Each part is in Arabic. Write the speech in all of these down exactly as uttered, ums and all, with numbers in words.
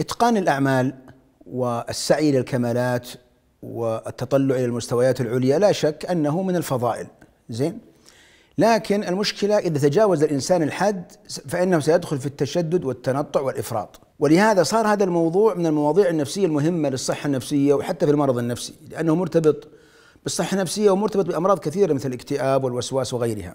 إتقان الأعمال والسعي إلى الكمالات والتطلع إلى المستويات العليا لا شك أنه من الفضائل، زين. لكن المشكلة إذا تجاوز الإنسان الحد فإنه سيدخل في التشدد والتنطع والإفراط، ولهذا صار هذا الموضوع من المواضيع النفسية المهمة للصحة النفسية وحتى في المرض النفسي، لأنه مرتبط بالصحة النفسية ومرتبط بأمراض كثيرة مثل الاكتئاب والوسواس وغيرها.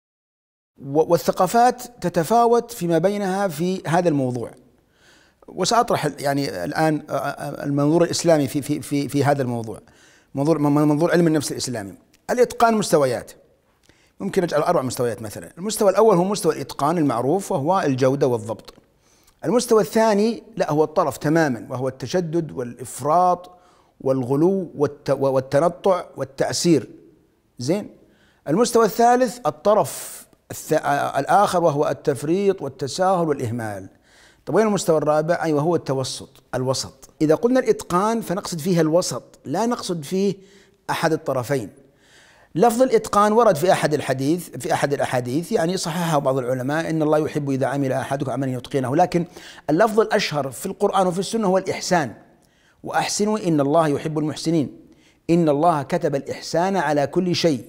والثقافات تتفاوت فيما بينها في هذا الموضوع، وسأطرح يعني الآن المنظور الإسلامي في في في في هذا الموضوع، منظور منظور علم النفس الإسلامي. الإتقان مستويات، ممكن نجعل أربع مستويات مثلا. المستوى الأول هو مستوى الإتقان المعروف وهو الجودة والضبط. المستوى الثاني لا هو الطرف تماما وهو التشدد والإفراط والغلو والتنطع والتأثير، زين. المستوى الثالث الطرف الآخر وهو التفريط والتساهل والإهمال. طيب وين المستوى الرابع؟ أيوه هو التوسط، الوسط. إذا قلنا الإتقان فنقصد فيه الوسط، لا نقصد فيه أحد الطرفين. لفظ الإتقان ورد في أحد الحديث في أحد الأحاديث، يعني صححه بعض العلماء، إن الله يحب إذا عمل أحدكم عملا يتقنه، لكن اللفظ الأشهر في القرآن وفي السنة هو الإحسان. وأحسنوا إن الله يحب المحسنين، إن الله كتب الإحسان على كل شيء.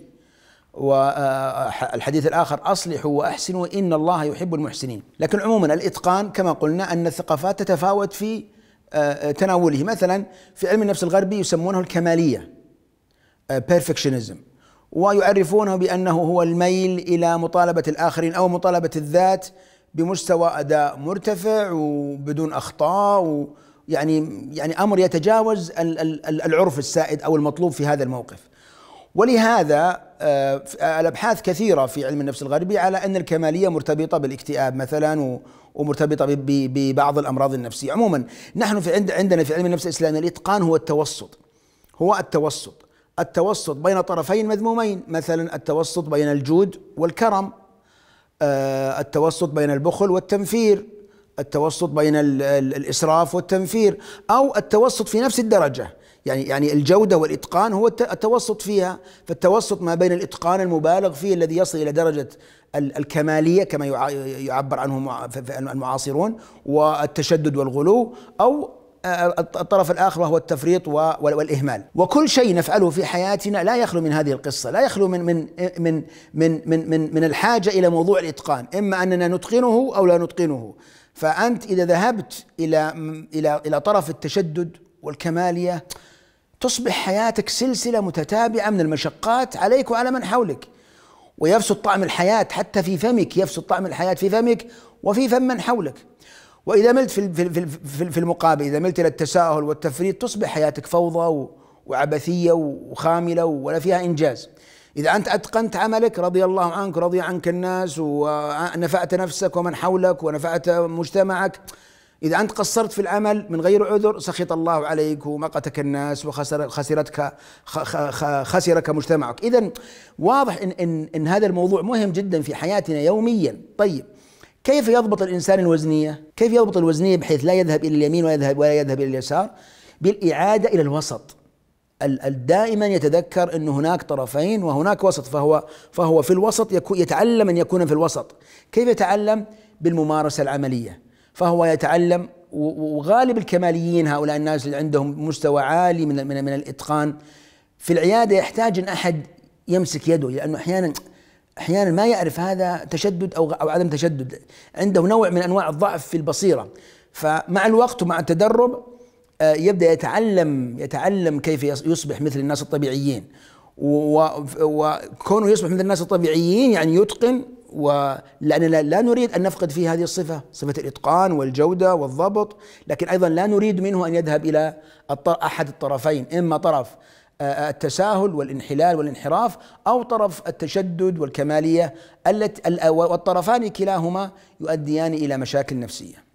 والحديث الآخر أصلحوا وأحسنوا إن الله يحب المحسنين. لكن عموما الإتقان كما قلنا أن الثقافات تتفاوت في تناوله. مثلا في علم النفس الغربي يسمونه الكمالية perfectionism، ويعرفونه بأنه هو الميل إلى مطالبة الآخرين أو مطالبة الذات بمستوى أداء مرتفع وبدون أخطاء، يعني يعني أمر يتجاوز العرف السائد أو المطلوب في هذا الموقف. ولهذا الأبحاث كثيرة في علم النفس الغربي على أن الكمالية مرتبطة بالاكتئاب مثلا ومرتبطة ببعض الأمراض النفسية. عموما نحن في عندنا في علم النفس الإسلامي الإتقان هو التوسط، هو التوسط التوسط بين طرفين مذمومين، مثلا التوسط بين الجود والكرم، التوسط بين البخل والتنفير، التوسط بين الإسراف والتنفير، أو التوسط في نفس الدرجة. يعني يعني الجودة والإتقان هو التوسط فيها، فالتوسط ما بين الإتقان المبالغ فيه الذي يصل إلى درجة الكمالية كما يعبر عنه المعاصرون والتشدد والغلو، أو الطرف الآخر وهو التفريط والإهمال. وكل شيء نفعله في حياتنا لا يخلو من هذه القصة، لا يخلو من من من من من من, من الحاجة إلى موضوع الإتقان، إما أننا نتقنه أو لا نتقنه. فأنت إذا ذهبت إلى إلى إلى طرف التشدد والكمالية تصبح حياتك سلسلة متتابعة من المشقات عليك وعلى من حولك، ويفسد طعم الحياة حتى في فمك، يفسد طعم الحياة في فمك وفي فم من حولك. وإذا ملت في في في المقابل، إذا ملت إلى التساهل والتفريط تصبح حياتك فوضى وعبثية وخاملة ولا فيها إنجاز. إذا أنت أتقنت عملك رضي الله عنك ورضي عنك الناس ونفعت نفسك ومن حولك ونفعت مجتمعك، إذا أنت قصرت في العمل من غير عذر سخط الله عليك ومقتك الناس وخسر خسرتك خسرك مجتمعك. إذن واضح إن, إن, إن هذا الموضوع مهم جدا في حياتنا يوميا. طيب كيف يضبط الإنسان الوزنية؟ كيف يضبط الوزنية بحيث لا يذهب إلى اليمين ولا يذهب ولا يذهب إلى اليسار؟ بالإعادة إلى الوسط. دائما يتذكر أن هناك طرفين وهناك وسط، فهو فهو في الوسط، يتعلم أن يكون في الوسط. كيف يتعلم؟ بالممارسة العملية. فهو يتعلم، وغالب الكماليين هؤلاء الناس اللي عندهم مستوى عالي من من من الإتقان في العيادة يحتاج أن أحد يمسك يده، لأنه أحيانا أحيانا ما يعرف هذا تشدد أو أو عدم تشدد، عنده نوع من أنواع الضعف في البصيرة. فمع الوقت ومع التدرب يبدأ يتعلم يتعلم كيف يصبح مثل الناس الطبيعيين، وكونه يصبح مثل الناس الطبيعيين يعني يتقن، ولأننا لا نريد أن نفقد فيه هذه الصفة، صفة الإتقان والجودة والضبط، لكن أيضا لا نريد منه أن يذهب إلى أحد الطرفين، إما طرف التساهل والانحلال والانحراف أو طرف التشدد والكمالية، التي والطرفان كلاهما يؤديان إلى مشاكل نفسية.